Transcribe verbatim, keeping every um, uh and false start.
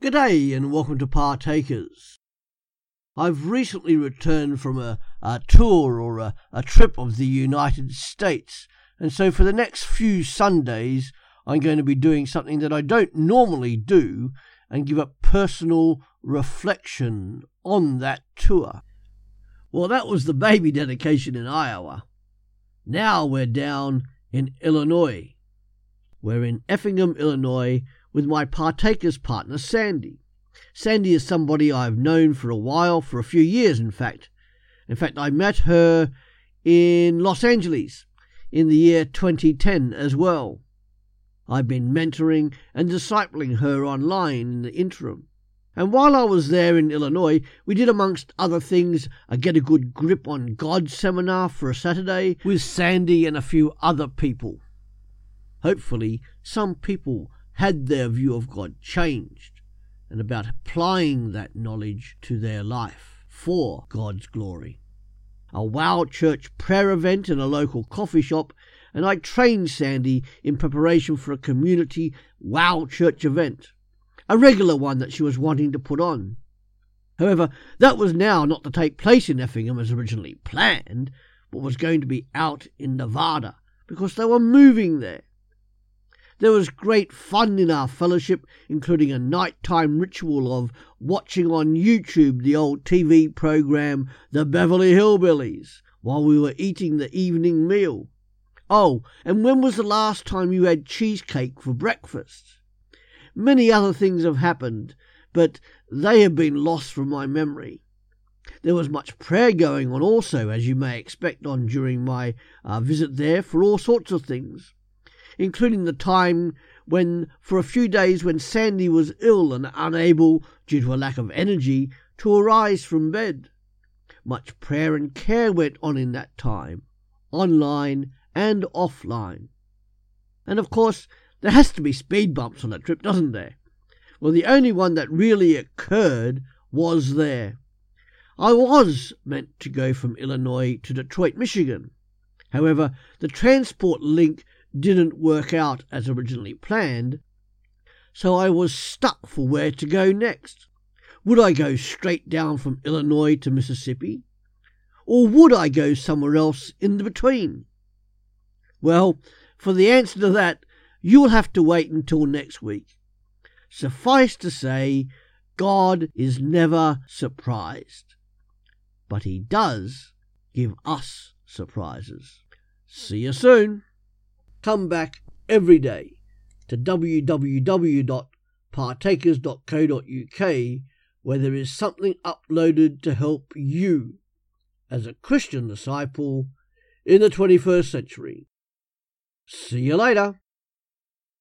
G'day and welcome to Partakers. I've recently returned from a, a tour or a, a trip of the United States, and so for the next few Sundays I'm going to be doing something that I don't normally do and give a personal reflection on that tour. Well, that was the baby dedication in Iowa. Now we're down in Illinois. We're in Effingham, Illinois, with my Partakers partner, Sandy. Sandy is somebody I've known for a while, for a few years in fact. In fact, I met her in Los Angeles in the year twenty ten as well. I've been mentoring and discipling her online in the interim. And while I was there in Illinois, we did, amongst other things, a Get a Good Grip on God seminar for a Saturday with Sandy and a few other people. Hopefully, some people had their view of God changed and about applying that knowledge to their life for God's glory. A Wow Church prayer event in a local coffee shop, and I trained Sandy in preparation for a community Wow Church event, a regular one that she was wanting to put on. However, that was now not to take place in Effingham as originally planned, but was going to be out in Nevada because they were moving there. There was great fun in our fellowship, including a nighttime ritual of watching on YouTube the old T V program The Beverly Hillbillies while we were eating the evening meal. Oh, and when was the last time you had cheesecake for breakfast? Many other things have happened, but they have been lost from my memory. There was much prayer going on also, as you may expect on during my uh, visit there, for all sorts of things, including the time when, for a few days, when Sandy was ill and unable, due to a lack of energy, to arise from bed. Much prayer and care went on in that time, online and offline. And of course, there has to be speed bumps on a trip, doesn't there? Well, the only one that really occurred was there. I was meant to go from Illinois to Detroit, Michigan. However, the transport link didn't work out as originally planned, so I was stuck for where to go next. Would I go straight down from Illinois to Mississippi? Or would I go somewhere else in the between? Well, for the answer to that, you'll have to wait until next week. Suffice to say, God is never surprised, but he does give us surprises. See you soon. Come back every day to w w w dot partakers dot co dot u k, where there is something uploaded to help you as a Christian disciple in the twenty-first century. See you later.